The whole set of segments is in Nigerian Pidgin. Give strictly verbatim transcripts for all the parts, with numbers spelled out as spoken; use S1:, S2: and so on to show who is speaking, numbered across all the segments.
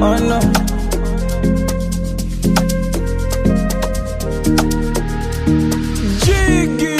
S1: oh no. Jiggy,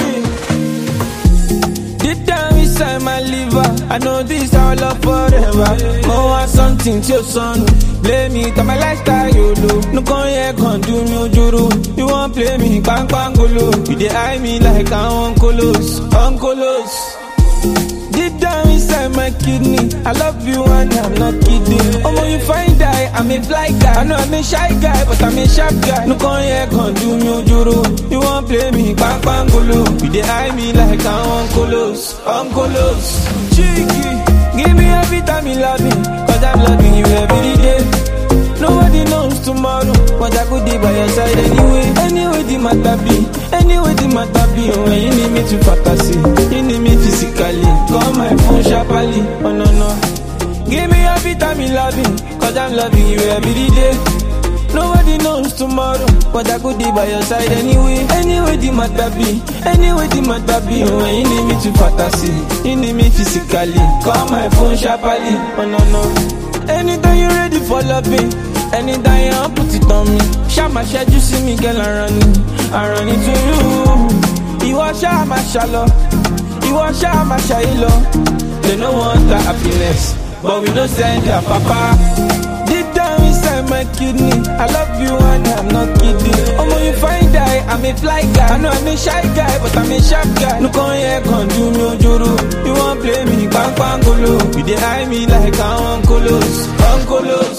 S1: deep down inside my liver, I know this our love forever. Mo want something to your son. Blame me, to my lifestyle, you do. No con here, con do me ojuru. You won't play me, bang bang golo. You dey eye me like I'm uncolos, uncolos. Deep down inside my kidney, I love you and I'm not kidding. Oh, when you find die, I'm a fly guy. I know I'm a shy guy, but I'm a sharp guy. No con here, con do me ojuru. You won't play me, bang bang golo. You dey eye me like I'm uncolos, uncolos. Cheeky, give me every time you love me, cause I'm loving you every day. Nobody knows tomorrow, but I could be by your side anyway. Anyway, the matter be, anyway, the matter be. When you need me to fantasy, you need me physically. Call my phone sharply, oh no no. Give me every time you love me, cause I'm loving you every day. Nobody knows tomorrow, but I could be by your side anyway. Anyway, the matter be, anyway, the matter be. When you need me to fantasy, you need me physically. Call my phone sharply, oh no no. Anytime you're ready for loving, anytime you want put it on me. Shout my shed, you see me, girl, I run it, I run it to you. You want shout my shallow, you want shout my shallow. They don't want that happiness, but we don't send their papa. Deep down inside my kidney, I love you and I'm not kidding. Oh, when you find die, I'm a fly guy. I know I'm a shy guy, but I'm a sharp guy. No con here, con do me ojuru. You won't play me, bang bang golo. You dey eye me like I'm uncolos, uncolos.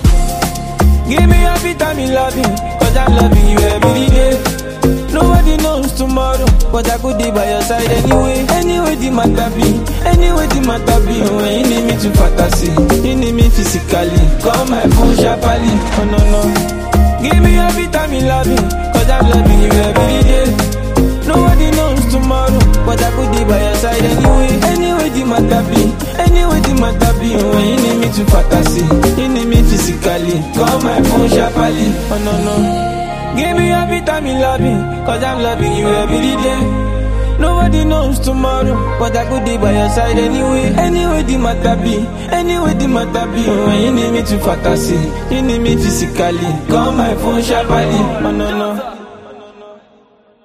S1: Give me every time you love me, cause I'm loving you every day. Nobody knows tomorrow, but I could be by your side anyway. Anyway, the matter be, anyway, the matter be. When you need me to fantasy, you need me physically. Call my phone sharply, oh no no. Give me every time you love me, cause I'm loving you every day. Nobody knows tomorrow, but I could be by your side anyway. Anyway, the matter be, anyway, the matter be. When you need me to fantasy, you need me physically. Call my phone sharply, oh no no. Give me every time you love me, cause I'm loving you every day. Nobody knows tomorrow, but I could be by your side anyway. Anyway, the matter be, anyway, the matter be. When you need me to fantasy, you need me physically. Call my phone sharply, oh no no.